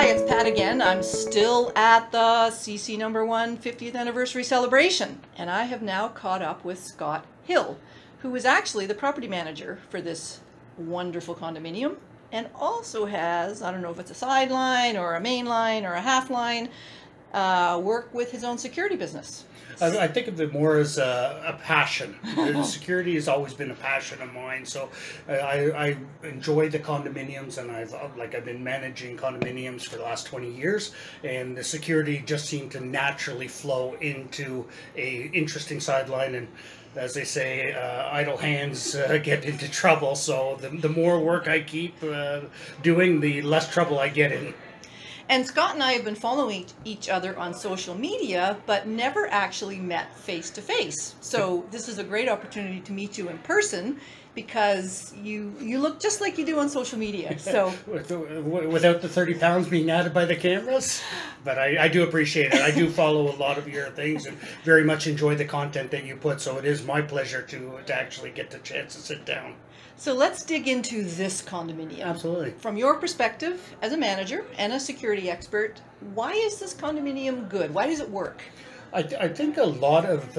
Hi, it's Pat again. I'm still at the CC number 1 50th anniversary celebration, and I have now caught up with Scott Hill, who is actually the property manager for this wonderful condominium, and also has, I don't know if it's a sideline or a main line or a half line, work with his own security business. I think of it more as a passion. Security has always been a passion of mine. So I enjoy the condominiums, and I've been managing condominiums for the last 20 years, and the security just seemed to naturally flow into a interesting sideline. And as they say, idle hands get into trouble. So the more work I keep doing, the less trouble I get in. And Scott and I have been following each other on social media, but never actually met face to face. So this is a great opportunity to meet you in person, because you look just like you do on social media. So without the 30 pounds being added by the cameras, but I do appreciate it. I do follow a lot of your things and very much enjoy the content that you put. So it is my pleasure to actually get the chance to sit down. So let's dig into this condominium. Absolutely. From your perspective as a manager and a security expert, why is this condominium good? Why does it work? I think a lot of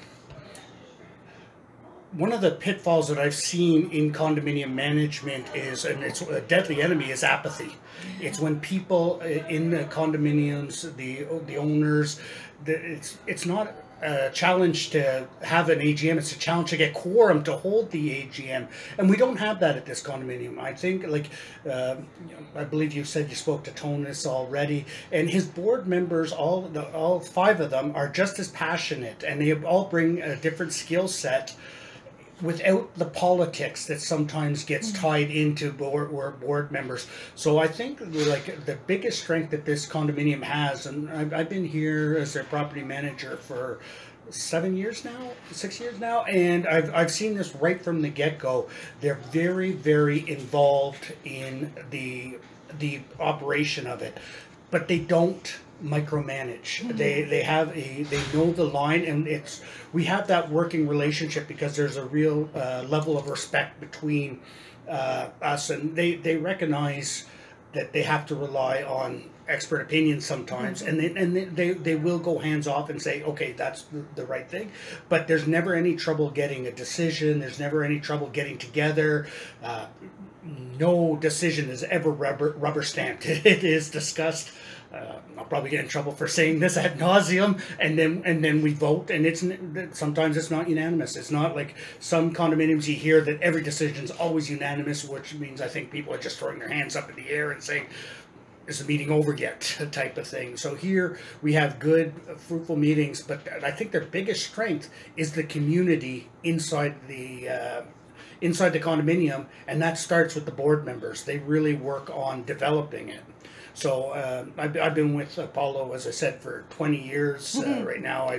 one of the pitfalls that I've seen in condominium management is, and it's a deadly enemy, is apathy. It's when people in the condominiums, the owners, it's not a challenge to have an AGM. It's a challenge to get quorum to hold the AGM, and we don't have that at this condominium. I think, I believe you said you spoke to Tonus already, and his board members, all 5 of them, are just as passionate, and they all bring a different skill set, without the politics that sometimes gets tied into board members. So I think the biggest strength that this condominium has, and I've been here as their property manager for 6 years now, and I've seen this right from the get-go. They're very, very involved in the operation of it, but they don't micromanage. They know the line, and we have that working relationship because there's a real level of respect between us, and they recognize that they have to rely on expert opinions sometimes, and they will go hands off and say, okay, that's the right thing, but there's never any trouble getting a decision. There's never any trouble getting together. No decision is ever rubber stamped. It is discussed. I'll probably get in trouble for saying this ad nauseum, and then we vote, and sometimes it's not unanimous. It's not like some condominiums you hear that every decision is always unanimous, which means I think people are just throwing their hands up in the air and saying, is the meeting over yet, type of thing. So here we have good, fruitful meetings, but I think their biggest strength is the community inside the condominium, and that starts with the board members. They really work on developing it. So I've been with Apollo, as I said, for 20 years. Right now,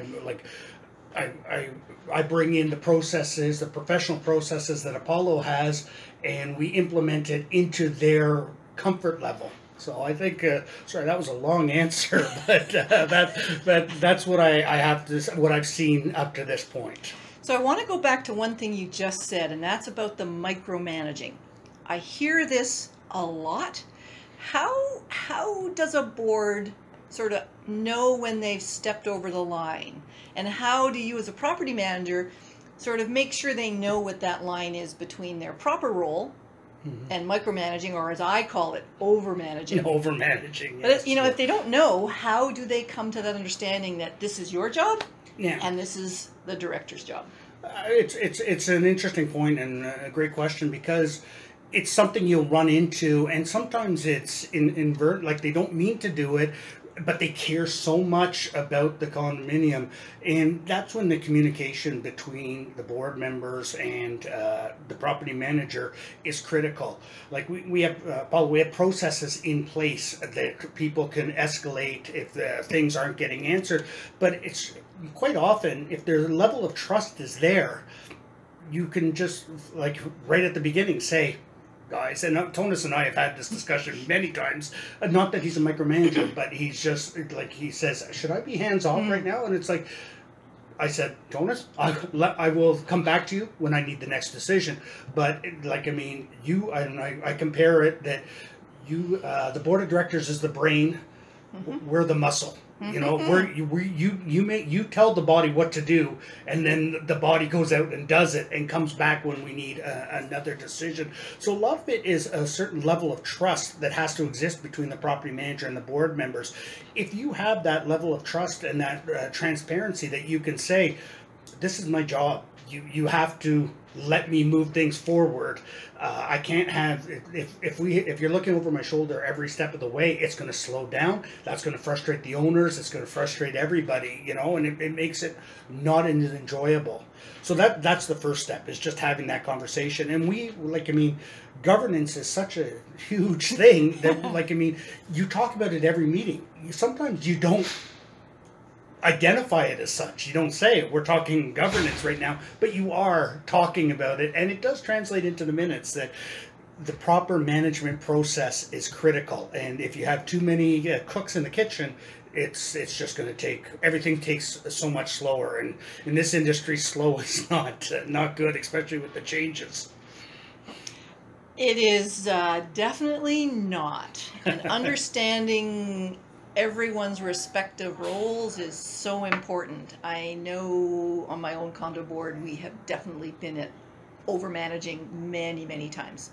I bring in the processes, the professional processes that Apollo has, and we implement it into their comfort level. So I think, sorry, that was a long answer, but that's what I have to, what I've seen up to this point. So I want to go back to one thing you just said, and that's about the micromanaging. I hear this a lot. How does a board sort of know when they've stepped over the line? And how do you, as a property manager, sort of make sure they know what that line is between their proper role and micromanaging, or as I call it, overmanaging? Overmanaging, yes. But if they don't know, how do they come to that understanding that this is your job and this is the director's job? It's an interesting point and a great question, because it's something you'll run into, and sometimes it's invert, like they don't mean to do it, but they care so much about the condominium, and that's when the communication between the board members and the property manager is critical. Like we have, Paul, we have processes in place that people can escalate if things aren't getting answered, but it's quite often, if their level of trust is there, you can just, like, right at the beginning say, guys, and Tonus and I have had this discussion many times, not that he's a micromanager, but he's just, like, he says, should I be hands-off right now? And it's like, I said, Tonus, I will come back to you when I need the next decision. But, like, I mean, I compare it that the board of directors is the brain. We're the muscle. You know, you tell the body what to do, and then the body goes out and does it and comes back when we need another decision. So a lot of it is a certain level of trust that has to exist between the property manager and the board members. If you have that level of trust and that transparency that you can say, this is my job. You have to let me move things forward. I can't have if you're looking over my shoulder every step of the way, it's going to slow down. That's going to frustrate the owners. It's going to frustrate everybody, you know, and it makes it not as enjoyable. So that's the first step, is just having that conversation. And governance is such a huge thing that you talk about it every meeting. Sometimes you don't identify it as such. You don't say it. We're talking governance right now, but you are talking about it, and it does translate into the minutes that the proper management process is critical. And if you have too many cooks in the kitchen, it's just going to take, everything takes so much slower. And in this industry, slow is not good, especially with the changes. It is definitely not. And understanding everyone's respective roles is so important. I know on my own condo board, we have definitely been over managing many, many times.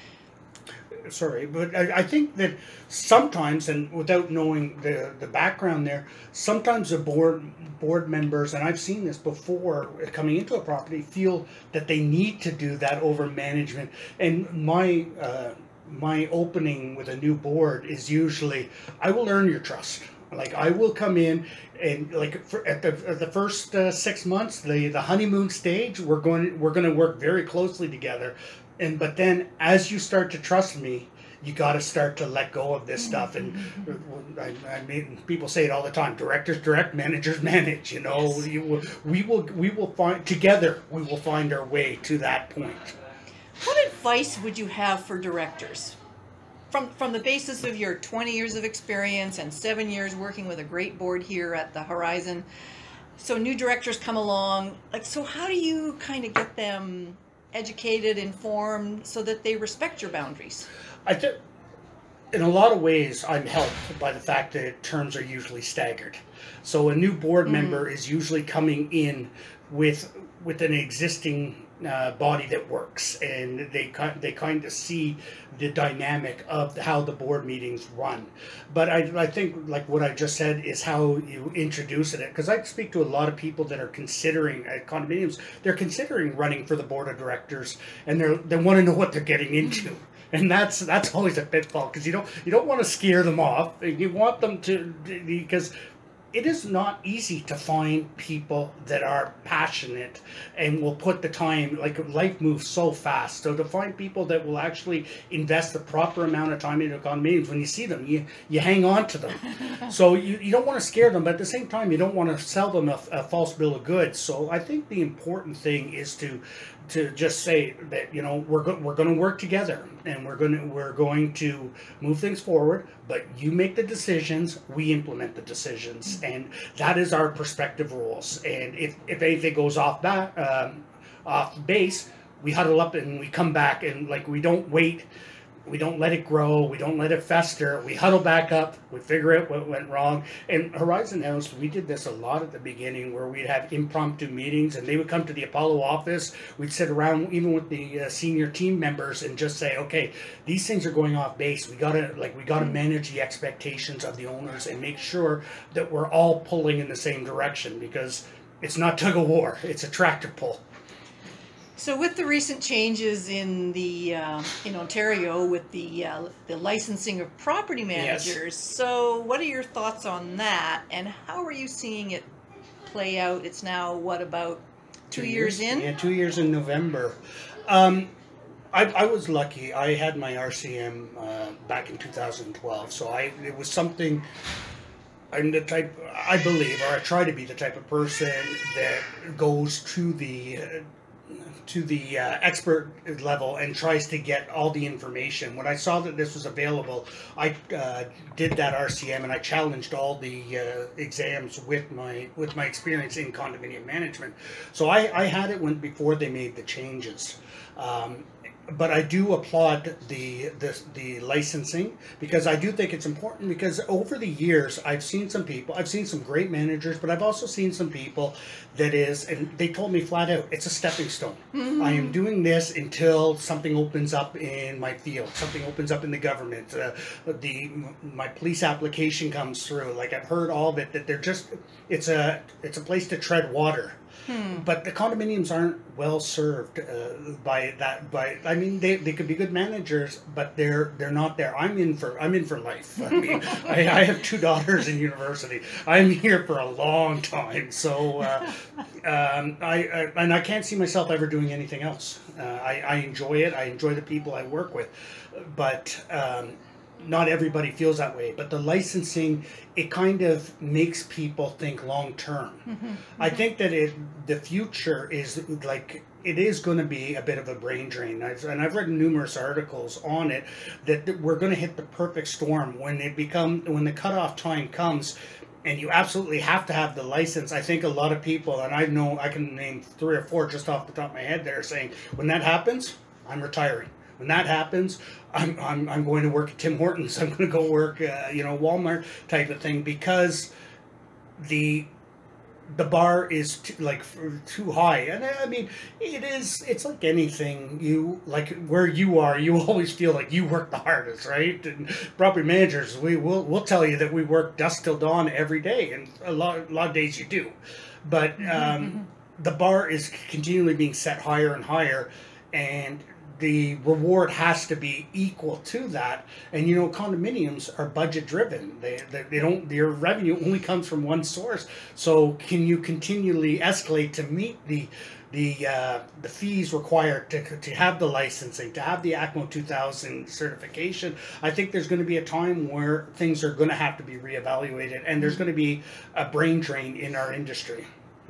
Sorry, but I think that sometimes, and without knowing the background there, sometimes the board members, and I've seen this before coming into a property, feel that they need to do that over management. And my opening with a new board is usually, I will earn your trust. Like, I will come in and at the first 6 months, the honeymoon stage, we're going to work very closely together. But then as you start to trust me, you got to start to let go of this stuff. And I mean, people say it all the time: directors direct, managers manage. You know, yes. we will find together. We will find our way to that point. What advice would you have for directors? From the basis of your 20 years of experience and 7 years working with a great board here at the Horizon, so new directors come along, so how do you kind of get them educated, informed, so that they respect your boundaries? I think in a lot of ways I'm helped by the fact that terms are usually staggered. So a new board member is usually coming in with an existing body that works, and they kind of see the dynamic of how the board meetings run. But I think, like what I just said, is how you introduce it. Because I speak to a lot of people that are considering condominiums. They're considering running for the board of directors, and they want to know what they're getting into. And that's always a pitfall, because you don't want to scare them off. You want them to, because it is not easy to find people that are passionate and will put the time. Like, life moves so fast. So to find people that will actually invest the proper amount of time into condominiums, when you see them, you hang on to them. So you don't want to scare them, but at the same time, you don't want to sell them a false bill of goods. So I think the important thing is to just say that, we're going to work together, and we're going to move things forward, but you make the decisions, we implement the decisions, and that is our perspective rules. And if anything goes off base, we huddle up and we come back, and we don't wait. We don't let it grow. We don't let it fester. We huddle back up. We figure out what went wrong. And Horizon House, we did this a lot at the beginning, where we'd have impromptu meetings, and they would come to the Apollo office. We'd sit around, even with the senior team members, and just say, okay, these things are going off base. We gotta manage the expectations of the owners and make sure that we're all pulling in the same direction, because it's not tug of war. It's a tractor pull. So with the recent changes in Ontario with the licensing of property managers, yes. So what are your thoughts on that, and how are you seeing it play out? It's now, about 2 years in? Yeah, 2 years in November. I was lucky. I had my RCM back in 2012, so it was something. I'm the type, I believe, or I try to be the type of person that goes to the expert level and tries to get all the information. When I saw that this was available, I did that RCM, and I challenged all the exams with my experience in condominium management. So I had it before they made the changes. but I do applaud the licensing, because I do think it's important, because over the years I've seen some great managers, but I've also seen some people and they told me flat out, it's a stepping stone. I am doing this until something opens up in my field, something opens up in the government, my police application comes through. Like, I've heard all of it, that it's a place to tread water. But the condominiums aren't well served by that. I mean, they could be good managers, but they're not there. I'm in for life. I mean, I have 2 daughters in university. I'm here for a long time. So I can't see myself ever doing anything else. I enjoy it. I enjoy the people I work with, but. Not everybody feels that way, but the licensing, it kind of makes people think long term. I think that the future is like, it is going to be a bit of a brain drain. I've read numerous articles on it, that we're going to hit the perfect storm when the cutoff time comes. And you absolutely have to have the license. I think a lot of people, and I can name 3 or 4 just off the top of my head, that are saying, when that happens, I'm retiring. When that happens, I'm going to work at Tim Hortons. I'm going to go work, Walmart type of thing, because the bar is too high. And I mean, it's like anything. Where you are, you always feel like you work the hardest, right? And property managers, we'll tell you that we work dusk till dawn every day, and a lot of days you do, but the bar is continually being set higher and higher, and the reward has to be equal to that. And condominiums are budget driven. They don't, their revenue only comes from one source. So can you continually escalate to meet the fees required to have the licensing, to have the ACMO 2000 certification? I think there's going to be a time where things are going to have to be reevaluated, and there's going to be a brain drain in our industry.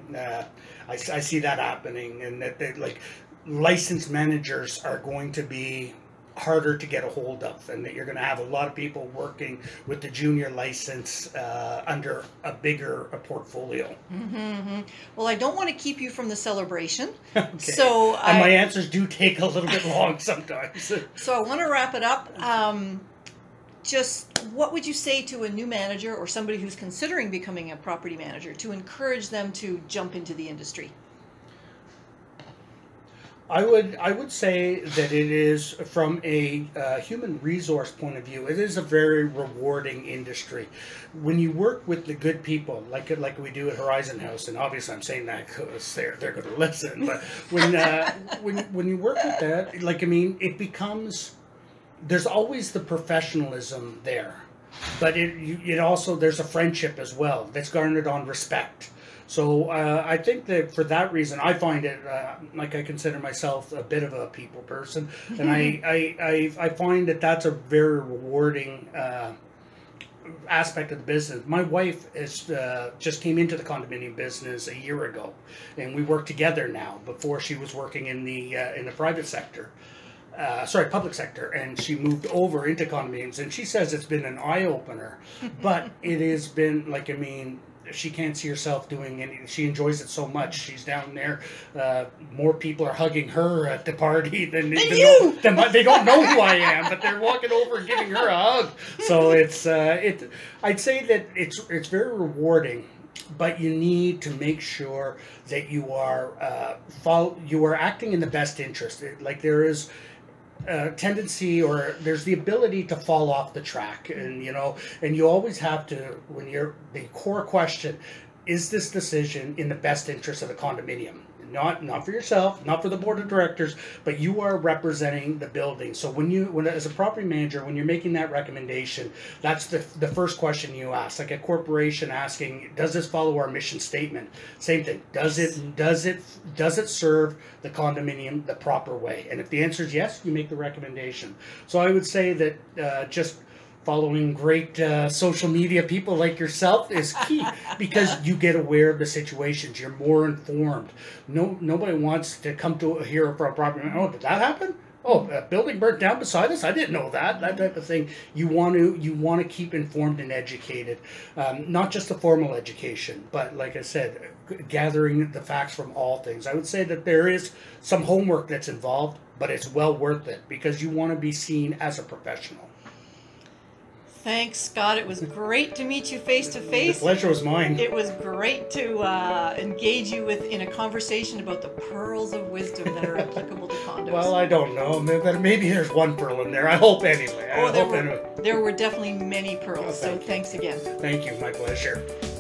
I see that happening, and that licensed managers are going to be harder to get a hold of, and that you're going to have a lot of people working with the junior license under a bigger portfolio. Well, I don't want to keep you from the celebration. Okay. So and my answers do take a little bit long sometimes. So I want to wrap it up. Just what would you say to a new manager or somebody who's considering becoming a property manager to encourage them to jump into the industry? I would say that it is, from a human resource point of view, it is a very rewarding industry. When you work with the good people, like we do at Horizon House, and obviously I'm saying that because they're going to listen, but when you work with that, it becomes, there's always the professionalism there, but it also, there's a friendship as well that's garnered on respect. So I think that for that reason, I find it, I consider myself a bit of a people person, and I find that that's a very rewarding aspect of the business. My wife is just came into the condominium business a year ago, and we work together now. Before, she was working in the private sector. Public sector, and she moved over into condominiums, and she says it's been an eye-opener, but it has been, she can't see herself doing any. She enjoys it so much. She's down there. More people are hugging her at the party than you. They don't know who I am, but they're walking over and giving her a hug. So I'd say that it's very rewarding, but you need to make sure that you are acting in the best interest. There is tendency, or there's the ability to fall off the track, and you always have to, the core question, is this decision in the best interest of the condominium? Not for yourself, not for the board of directors, but you are representing the building. So when as a property manager, when you're making that recommendation, that's the first question you ask. Like a corporation asking, does this follow our mission statement? Same thing. Does it serve the condominium the proper way? And if the answer is yes, you make the recommendation. So I would say that just following great social media people like yourself is key, because you get aware of the situations. You're more informed. Nobody wants to come to hear from a property. Oh, did that happen? Oh, a building burnt down beside us? I didn't know that. That type of thing. You want to keep informed and educated, not just the formal education, but like I said, gathering the facts from all things. I would say that there is some homework that's involved, but it's well worth it because you want to be seen as a professional. Thanks, Scott. It was great to meet you face to The face. pleasure was mine. It was great to engage you in a conversation about the pearls of wisdom that are applicable to condos. Well, I don't know. Maybe there's one pearl in there. I hope anyway. There were definitely many pearls. So thanks again. Thank you. My pleasure.